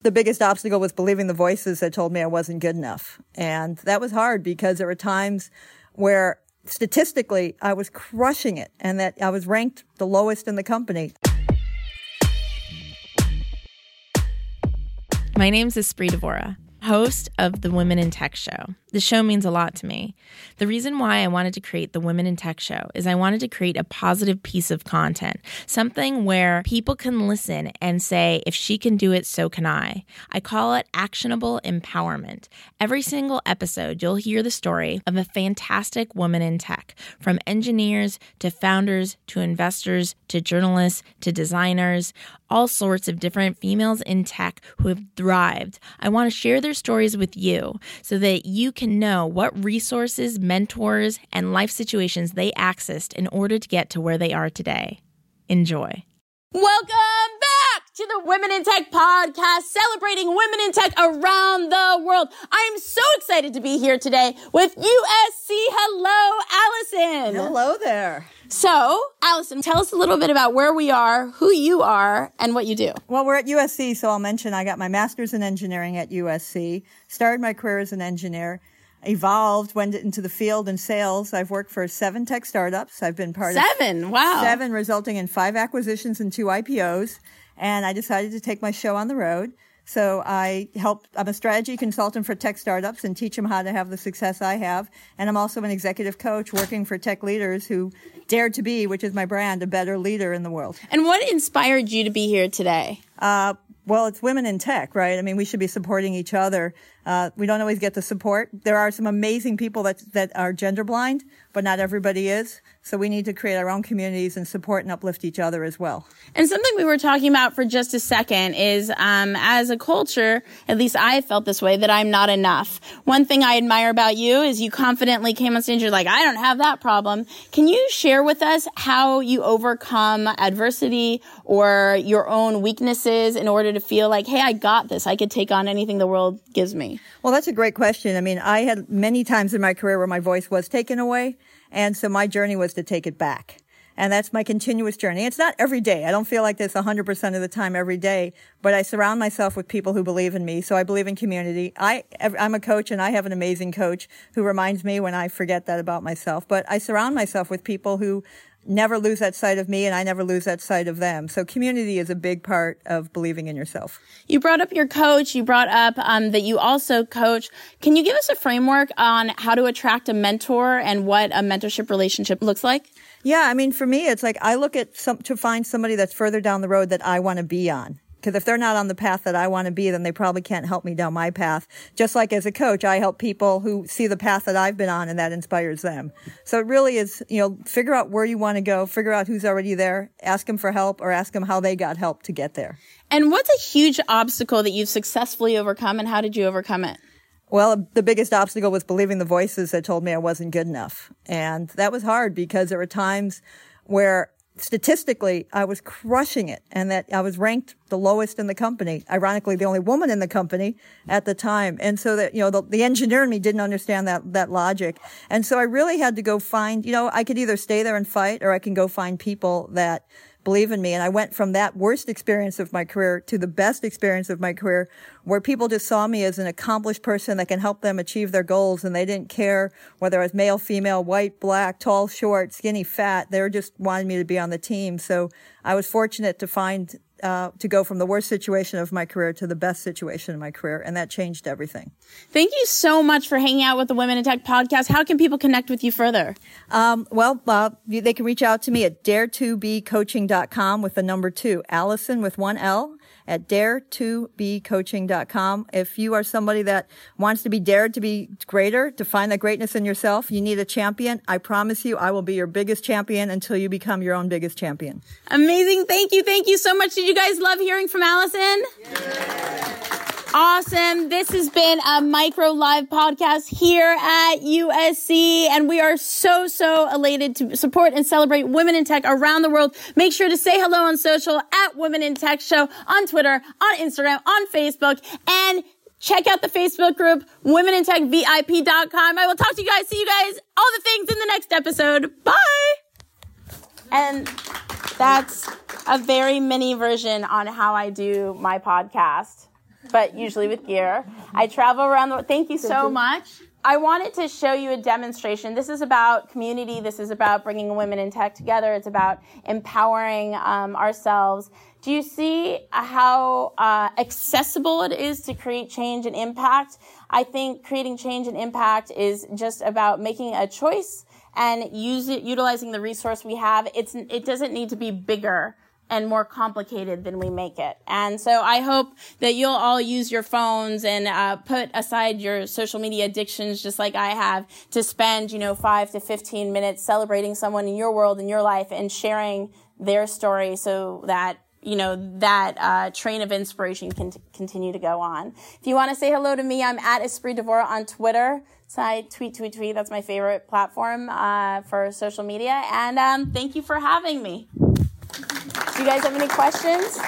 the biggest obstacle was believing the voices that told me I wasn't good enough. And that was hard because there were times where statistically I was crushing it and that I was ranked the lowest in the company. My name's Espree Devora, host of the Women in Tech Show. The show means a lot to me. The reason why I wanted to create the Women in Tech Show is I wanted to create a positive piece of content, something where people can listen and say, if she can do it, so can I. I call it actionable empowerment. Every single episode, you'll hear the story of a fantastic woman in tech, from engineers to founders to investors to journalists to designers, all sorts of different females in tech who have thrived. I want to share their stories with you so that you can know what resources, mentors, and life situations they accessed in order to get to where they are today. Enjoy. Welcome back to the Women in Tech podcast, celebrating women in tech around the world. I'm so excited to be here today with USC. Hello, Allison. Hello there. So, Allison, tell us a little bit about where we are, who you are, and what you do. Well, we're at USC, so I'll mention I got my master's in engineering at USC, started my career as an engineer, evolved, went into the field in sales. I've worked for 7 tech startups. I've been part of 7, wow. 7, resulting in 5 acquisitions and 2 IPOs. And I decided to take my show on the road. So I'm a strategy consultant for tech startups and teach them how to have the success I have. And I'm also an executive coach working for tech leaders who dare to be, which is my brand, a better leader in the world. And what inspired you to be here today? Well, it's women in tech, right? I mean, we should be supporting each other. We don't always get the support. There are some amazing people that are gender blind, but not everybody is. So we need to create our own communities and support and uplift each other as well. And something we were talking about for just a second is, as a culture, at least I felt this way, that I'm not enough. One thing I admire about you is you confidently came on stage. You're like, I don't have that problem. Can you share with us how you overcome adversity or your own weaknesses in order to feel like, hey, I got this. I could take on anything the world gives me? Well, that's a great question. I mean, I had many times in my career where my voice was taken away. And so my journey was to take it back. And that's my continuous journey. It's not every day. I don't feel like this 100% of the time every day, but I surround myself with people who believe in me. So I believe in community. I'm a coach and I have an amazing coach who reminds me when I forget that about myself. But I surround myself with people who never lose that sight of me and I never lose that sight of them. So community is a big part of believing in yourself. You brought up your coach. You brought up that you also coach. Can you give us a framework on how to attract a mentor and what a mentorship relationship looks like? Yeah, I mean, for me, it's like I look at to find somebody that's further down the road that I want to be on. Because if they're not on the path that I want to be, then they probably can't help me down my path. Just like as a coach, I help people who see the path that I've been on and that inspires them. So it really is, figure out where you want to go, figure out who's already there, ask them for help or ask them how they got help to get there. And what's a huge obstacle that you've successfully overcome and how did you overcome it? Well, the biggest obstacle was believing the voices that told me I wasn't good enough. And that was hard because there were times where statistically, I was crushing it and that I was ranked the lowest in the company, ironically, the only woman in the company at the time. And so that, the engineer in me didn't understand that logic. And so I really had to go find, I could either stay there and fight or I can go find people that believe in me. And I went from that worst experience of my career to the best experience of my career, where people just saw me as an accomplished person that can help them achieve their goals. And they didn't care whether I was male, female, white, black, tall, short, skinny, fat. They were just wanted me to be on the team. So I was fortunate to find, to go from the worst situation of my career to the best situation in my career. And that changed everything. Thank you so much for hanging out with the Women in Tech podcast. How can people connect with you further? They can reach out to me at dare2becoaching.com with the number 2, Allison with 1 L at dare2becoaching.com. If you are somebody that wants to be dared to be greater, to find that greatness in yourself, you need a champion. I promise you, I will be your biggest champion until you become your own biggest champion. Amazing. Thank you. Thank you so much. Did you guys love hearing from Allison? Yeah. Awesome. This has been a micro live podcast here at USC, and we are so elated to support and celebrate women in tech around the world. Make sure to say hello on social at Women in Tech Show on Twitter, on Instagram, on Facebook, and check out the Facebook group, womenintechvip.com. I will talk to you guys, see you guys, all the things in the next episode. Bye. And that's a very mini version on how I do my podcast. but usually with gear. I travel around the, thank you so much. I wanted to show you a demonstration. This is about community. This is about bringing women in tech together. It's about empowering ourselves. Do you see how accessible it is to create change and impact? I think creating change and impact is just about making a choice and utilizing the resource we have. It doesn't need to be bigger and more complicated than we make it. And so I hope that you'll all use your phones and put aside your social media addictions, just like I have, to spend 5 to 15 minutes celebrating someone in your world, in your life, and sharing their story, so that that train of inspiration can continue to go on. If you want to say hello to me, I'm at Esprit Devora on Twitter. So I tweet. That's my favorite platform for social media. And thank you for having me. Do you guys have any questions?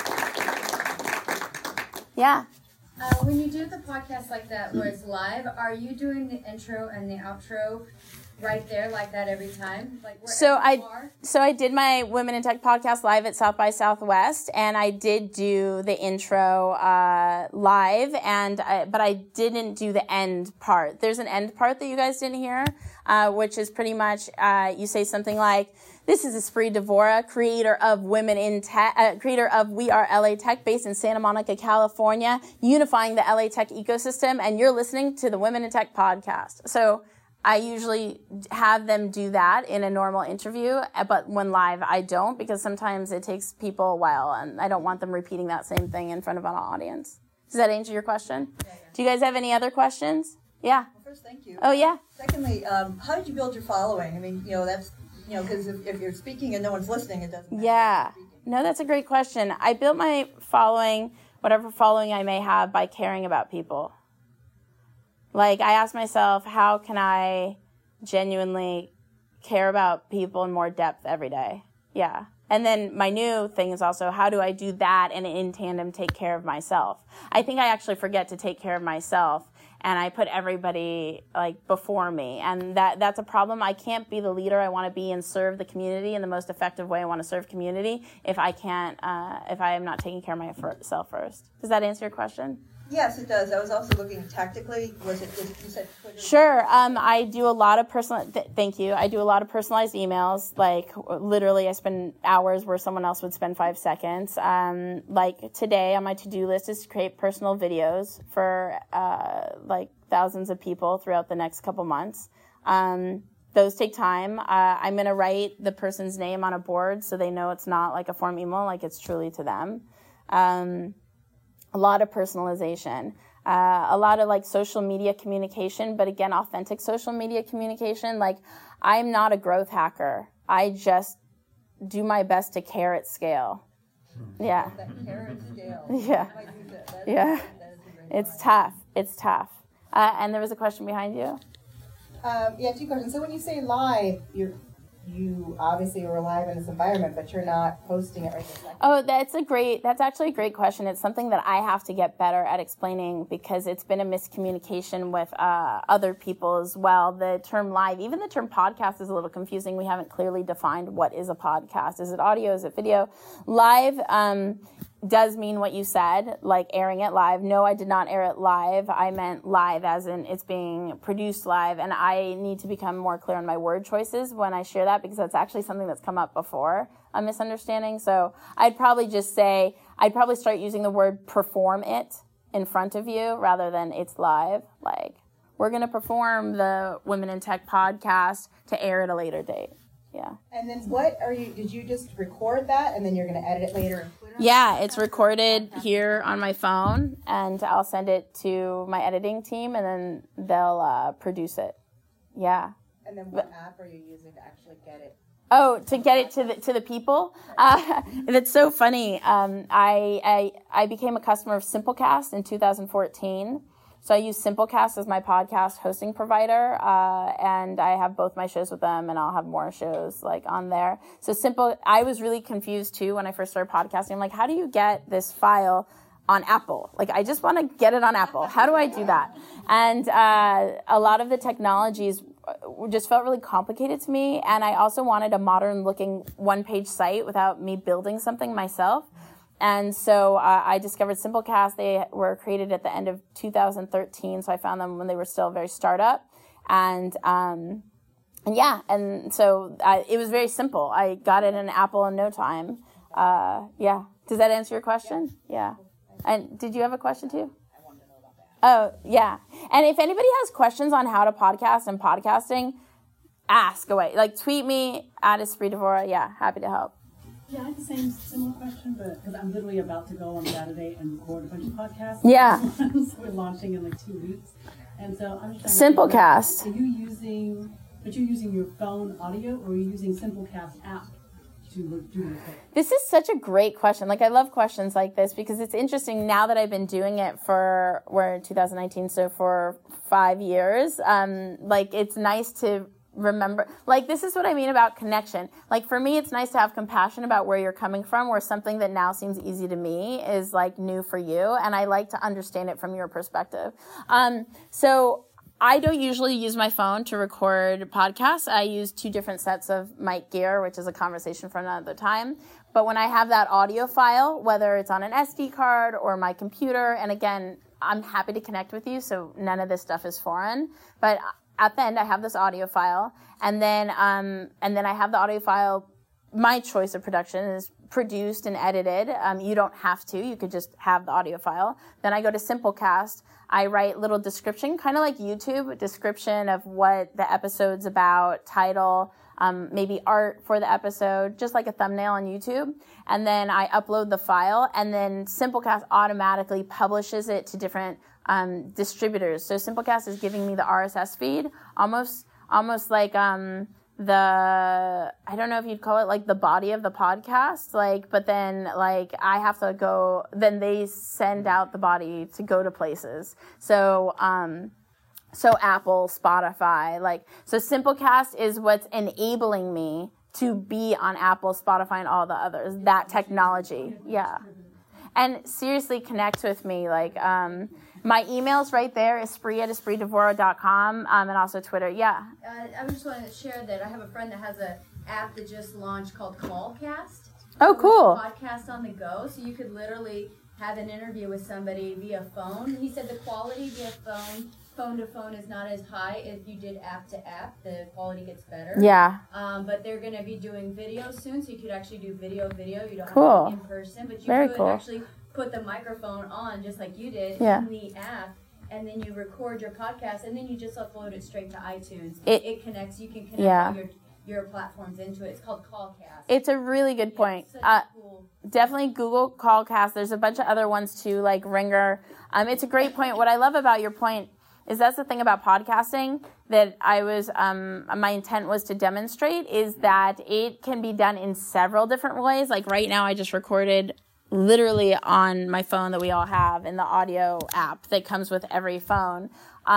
Yeah. When you do the podcast like that where it's live, are you doing the intro and the outro right there like that every time? Like so I did my Women in Tech podcast live at South by Southwest, and I did do the intro live, but I didn't do the end part. There's an end part that you guys didn't hear, which is pretty much you say something like, "This is Esprit Devora, creator of Women in Tech, creator of We Are LA Tech, based in Santa Monica, California, unifying the LA Tech ecosystem, and you're listening to the Women in Tech podcast." So I usually have them do that in a normal interview, but when live, I don't, because sometimes it takes people a while, and I don't want them repeating that same thing in front of an audience. Does that answer your question? Yeah. Do you guys have any other questions? Yeah. Well, first, thank you. Oh, yeah. Secondly, how did you build your following? I mean, that's, because if you're speaking and no one's listening, it doesn't matter. Yeah. No, that's a great question. I built my following, whatever following I may have, by caring about people. Like, I ask myself, how can I genuinely care about people in more depth every day? Yeah. And then my new thing is also, how do I do that and in tandem take care of myself? I think I actually forget to take care of myself, and I put everybody before me. And that's a problem. I can't be the leader I want to be and serve the community in the most effective way I want to serve community if I am not taking care of myself first. Does that answer your question? Yes, it does. I was also looking tactically. You said Twitter? Sure. I do a lot of thank you. I do a lot of personalized emails. Like, literally, I spend hours where someone else would spend 5 seconds. Like today on my to-do list is to create personal videos for thousands of people throughout the next couple months. Those take time. I'm going to write the person's name on a board so they know it's not like a form email, like it's truly to them. A lot of personalization, a lot of social media communication, but again, authentic social media communication. Like, I'm not a growth hacker. I just do my best to care at scale. Yeah. That care at scale. Yeah. Yeah. It's tough. It's tough. And there was a question behind you. Yeah, 2 questions. So when you say live, you obviously are live in this environment, but you're not posting it right this second. Oh, that's actually a great question. It's something that I have to get better at explaining, because it's been a miscommunication with other people as well. The term live, even the term podcast, is a little confusing. We haven't clearly defined what is a podcast. Is it audio? Is it video? Live does mean what you said, like airing it live. No, I did not air it live. I meant live as in it's being produced live, and I need to become more clear on my word choices when I share that, because that's actually something that's come up before, a misunderstanding. So I'd probably start using the word perform it in front of you rather than it's live. Like, we're going to perform the Women in Tech podcast to air at a later date. Yeah. And then did you just record that and then you're going to edit it later and put it on? Yeah, it's recorded here on my phone, and I'll send it to my editing team, and then they'll produce it. Yeah. And then what app are you using to actually get it? Oh, to get it to the people? That's so funny. I became a customer of Simplecast in 2014. So I use Simplecast as my podcast hosting provider, and I have both my shows with them, and I'll have more shows on there. So I was really confused too when I first started podcasting. I'm like, how do you get this file on Apple? Like, I just want to get it on Apple. How do I do that? And a lot of the technologies just felt really complicated to me, and I also wanted a modern looking one-page site without me building something myself. And so I discovered Simplecast. They were created at the end of 2013, so I found them when they were still very startup. And so it was very simple. I got it in Apple in no time. Does that answer your question? Yeah. And did you have a question too? I wanted to know about that. Oh, yeah. And if anybody has questions on how to podcast and podcasting, ask away. Like, tweet me at Esprit Devora. Yeah, happy to help. Yeah, I have the same similar question, but because I'm literally about to go on Saturday and record a bunch of podcasts. Yeah. So we're launching in like 2 weeks. And so I'm just trying Simplecast. Are you using your phone audio, or are you using Simplecast app to do the recording? This is such a great question. Like, I love questions like this because it's interesting now that I've been doing it we're in 2019, so for 5 years. Like, it's nice to remember, like, this is what I mean about connection. Like, for me, it's nice to have compassion about where you're coming from, where something that now seems easy to me is like new for you. And I like to understand it from your perspective. So I don't usually use my phone to record podcasts. I use 2 different sets of mic gear, which is a conversation for another time. But when I have that audio file, whether it's on an SD card or my computer, and again, I'm happy to connect with you, so none of this stuff is foreign. But at the end, I have this audio file, and then I have the audio file. My choice of production is produced and edited. You don't have to. You could just have the audio file. Then I go to Simplecast. I write little description, kind of like YouTube, description of what the episode's about, title, maybe art for the episode, just like a thumbnail on YouTube. And then I upload the file, and then Simplecast automatically publishes it to different distributors. So Simplecast is giving me the RSS feed, almost like I don't know if you'd call it like the body of the podcast, like, but then like I have to go, then they send out the body to go to places. So Apple, Spotify, like, so Simplecast is what's enabling me to be on Apple, Spotify, and all the others, that technology. Yeah. And seriously connect with me. Like, my email's right there, esprit@espritdevora.com, and also Twitter. Yeah. I was just wanting to share that I have a friend that has an app that just launched called Callcast. Oh, cool. Podcast on the go, so you could literally have an interview with somebody via phone. He said the quality via phone to phone is not as high. If you did app to app, the quality gets better. Yeah. But they're going to be doing video soon, so you could actually do video. You don't cool. have to be in person, but you Very could cool. actually put the microphone on just like you did Yeah. in the app, and then you record your podcast, and then you just upload it straight to iTunes. It connects. You can connect Yeah. all your platforms into it. It's called Callcast. It's a really good point. Such a cool. Definitely Google Callcast. There's a bunch of other ones too, like Ringer. It's a great point. What I love about your point is that's the thing about podcasting that my intent was to demonstrate, is that it can be done in several different ways. Like right now I just recorded literally on my phone that we all have in the audio app that comes with every phone.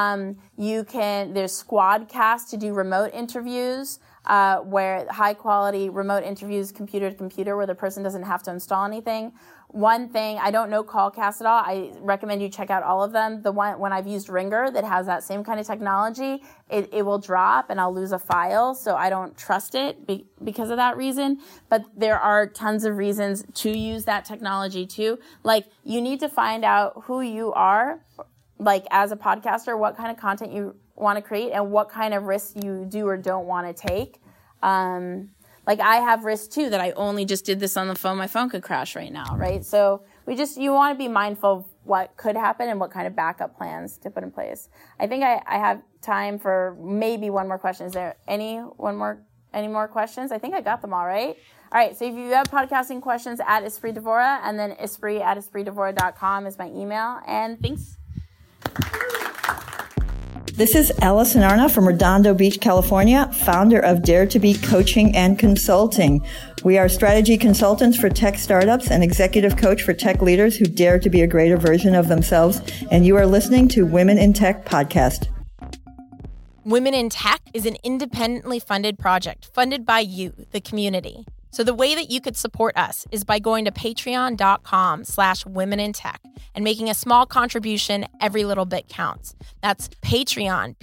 There's Squadcast to do remote interviews, where high quality remote interviews, computer to computer, where the person doesn't have to install anything. One thing, I don't know Callcast at all. I recommend you check out all of them. The one, when I've used Ringer that has that same kind of technology, it will drop and I'll lose a file. So I don't trust it because of that reason. But there are tons of reasons to use that technology too. Like, you need to find out who you are, like as a podcaster, what kind of content you want to create and what kind of risks you do or don't want to take. Like I have risks too, that I only just did this on the phone. My phone could crash right now, right? So you want to be mindful of what could happen and what kind of backup plans to put in place. I think I have time for maybe one more question. Is there any more questions? I think I got them all right. All right. So if you have podcasting questions, at Esprit Devora, and then esprit@espritdevora.com is my email. And thanks. This is Allison Arna from Redondo Beach, California, founder of Dare to Be Coaching and Consulting. We are strategy consultants for tech startups and executive coach for tech leaders who dare to be a greater version of themselves. And you are listening to Women in Tech podcast. Women in Tech is an independently funded project funded by you, the community. So the way that you could support us is by going to patreon.com/womenintech and making a small contribution. Every little bit counts. That's Patreon,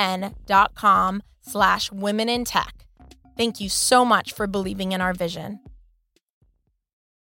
patreon.com/womenintech. Thank you so much for believing in our vision.